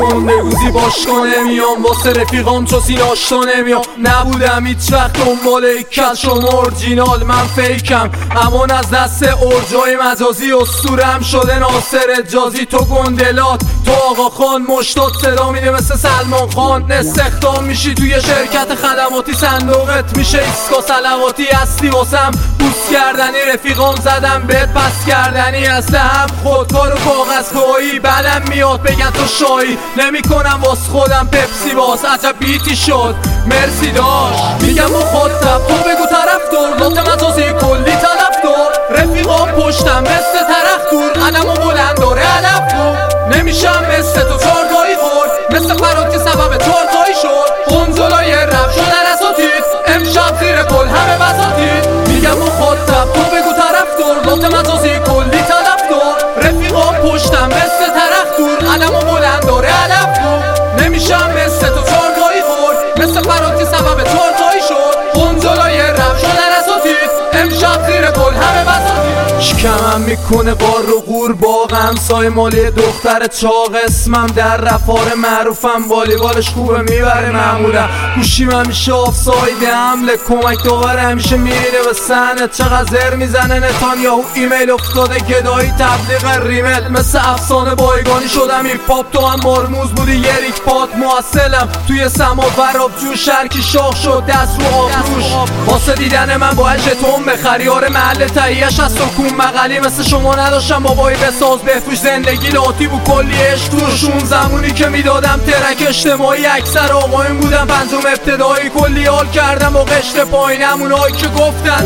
گندگوزی باشگاه نمیام، واسه رفیقام چو سیناشتا نمیام. نبودم هیچ وقت دنبال کل شما اورجینال، من فیکم امان از دست ارجای مجازی. اسطورم شده ناصر جازی، تو گندلات تو آقا خان مشتات صدا میده مثل سلمان خان. استخدام میشی توی شرکت خدماتی، صندوقت میشه ایسکا سلواتی. هستی واسم بوس کردنی، رفیقام زدم بهت پس کردنی. اصل هم خودکار و کاغذ کایی، بلم میاد بگن تو شایی. نمیکنم واس خودم پپسی باز، عجب بیتی شد مرسی داشت. میگم مخاطب تو بگو طرفدار، لات مجازی کلی طرفدار. رفیقام پشتم مثل ترختور، علمو بلند داره علف کن. نمیشم مثل تو چارتایی خورد، مثل فراتی سبب چارتایی شد. قنزلای رب شدن اساتید، امشب زیر پل همه بساتید. میگم مخاطب تو بگو طرفدار، لات مجازی کلی طرفدار. رفیقام پشتم مثل ترختور، علمو بلند داره علف کن. نمیشم مثل تو چارتایی خورد، مثل فراتی سبب چارتایی شد. قنزلای رب شدن اساتید، امشب زیر پل همه بساتید. شکمم میکنه بار و غور باغ همسای مالی دختر چاق. اسمم در رفاره معروفم، والیبالش خوبه میبره معمولا. گوشیم همیشه آفساید حمله، کمک داور همیشه میره به صحنه. چقدر زر میزنه نتانیاهو، ایمیل افتاده گدایی تبلیغ ریمل. مثل افسانه بایگانی شدم هیپ هاپ، تو هم مرموز بودی یه ریک پات. موصلم توی سما وراب جو، شرکی شاخ شد دست رو آبروش. واسه دیدن من باید ژتون بخری، آره محل تهیه‌اش از سکون مقالی. مثل شما نداشتم بابایی بساز بفروش، زندگی لاتی بود کلی عشق توش. اون زمانی که میدادم ترک اجتماعی، اکثر آقایون بودم پنجم ابتدایی. کلی حال کردم با قشر پایین، همونایی که گفتن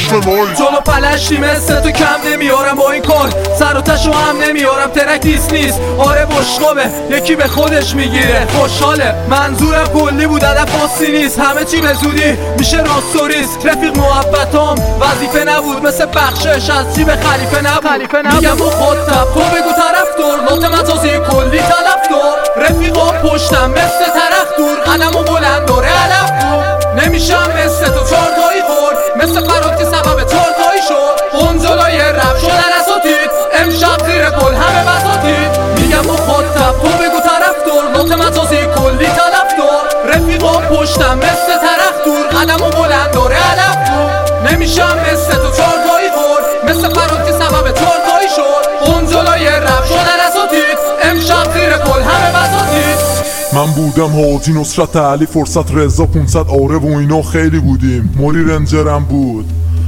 جلو پلشتی مثل تو کم نمیارم. با این کار سر و تشو هم نمیارم، ترک نیست آره بشقابه، یکی به خودش میگیره خوشحاله. منظورم کلی بود هدف آسی نیست، همه چی به زودی میشه راست و ریسک. رفیق محبتام وظیفه نبود، مثل بخشش از جیب خلیفه نبود. میگم مخاطب تو بگو طرفدار، لات مجازی کلی طرفدار. رفیقا پشتم مثل ترختور، علمو بلند داره علف کن. نمیشم مثل تو چارتایی خورد، مثل فراتی سبب چارتایی شد. قنزلای رب شدن اساتید، امشب زیر پل همه بساتید. میگم مخاطب تو بگو طرفدار، لات مجازی کلی طرفدار. رفیقا پشتم مثل ترختور، علمو بلند داره علف کن. نمیشم مثل تو چارتایی خورد، مثل فراتی سبب چارتایی شد. قنزلای رب شدن اساتید، امشب زیر پل همه بساتید. من بودم حاجی نصرت علی، فرصت رضا 500 آره و اینا خیلی بودیم. موری رنجرم بود،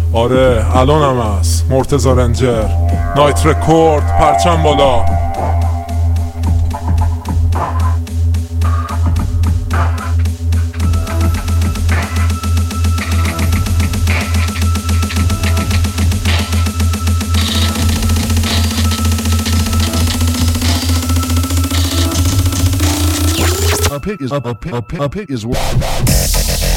آره الانم هست مرتضی رنجر. نایت رکورد پرچم بالا. A pig is